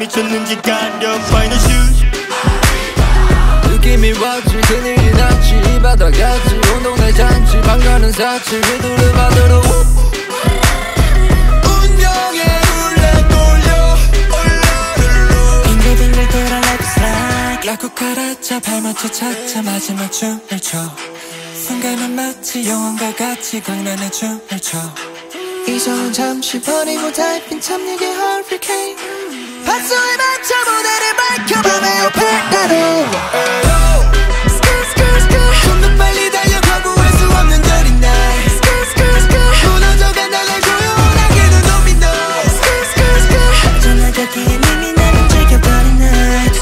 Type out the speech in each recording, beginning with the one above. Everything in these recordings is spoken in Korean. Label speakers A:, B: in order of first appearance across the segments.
A: 미쳤는지 가려 파이널 슛
B: 느낌이 왔지 그늘이 났지 이 바다 같지 온동 내 잔치 방가는 사치 휘두르 받으러 운명의 룰렛 돌려 올라룰루
C: 빙글빙글 돌아 like slide 라쿠 카라차 발 맞춰 차차 마지막 춤을 춰 순간은 마치 영원과 같이 광란의 춤을 춰 이성은 잠시 버리고 달빛 참내게 허리케인 박수에 맞춰 무대를 밝혀 밤의 오페라로
B: 좀 더 빨리 달려가고 수 없는 dirty night 무너져간 날날 조용하게도 도미노
C: 빠져나가기에 이미 나는 즐겨버린 night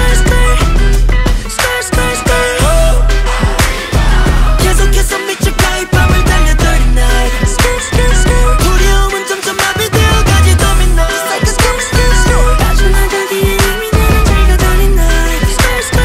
C: 계속해서 미쳐가 이 밤을 달려 dirty night 두려움은 점점 마비되어가지 도미노 빠져나가기에 이미 나는 즐겨버린 night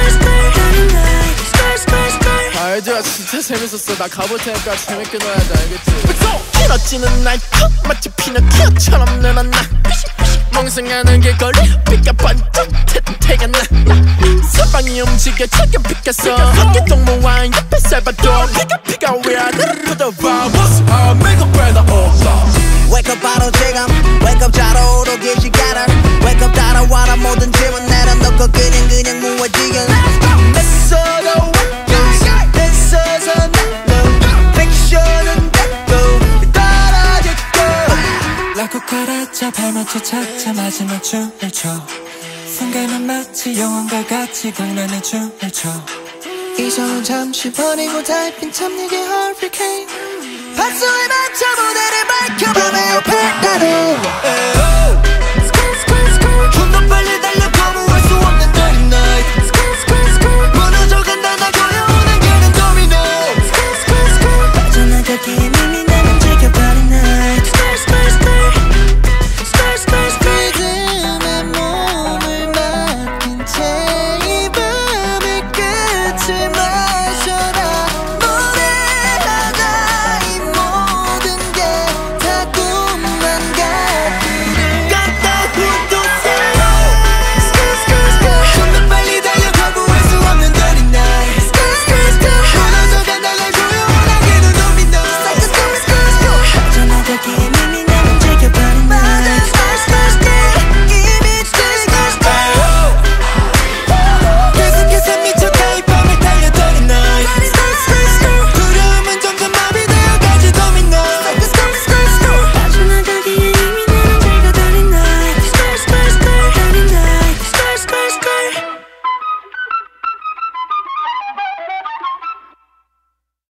B: 알죠 진짜 재밌었어 나 가볼 테니까 재밌게 놀아야지 알겠지
A: 길어지는 날 마치 피노키오처럼 늘어나 멍성하는 길거리 빛과 번쩍 태가 나 서방이 움직여 저기 빛가서 한기 동무와 옆에 살바도 피가 위아래로 뻗어봐 What's up? Make a better all
D: Wake up 바로 지금 Wake up 자러 오르기 시간을 Wake up 따라와라 모든 짐은 내려놓고 그냥 무너지게 냈어도 됐어서 나는 픽션은 됐고 떨어졌고
C: 라쿠 카라차 발 맞춰 차차 마지막 춤을 춰 순간은 마치 영원과 같이 광란의 춤을 춰 이성은 잠시 버리고 달빛 참내게 허리케인 박수에 맞춰 무대를 밝혀 밤의 오페라로